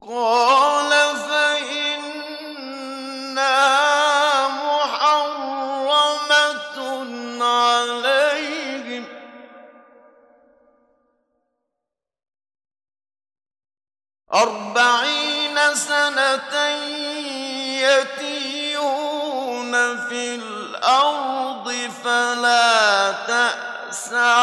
قَالَ فَإِنَّهَا مُحَرَّمَةٌ عَلَيْهِمْ 40 سَنَةً يَتِيهُونَ فِي الْأَرْضِ فَلَا تَأْسَ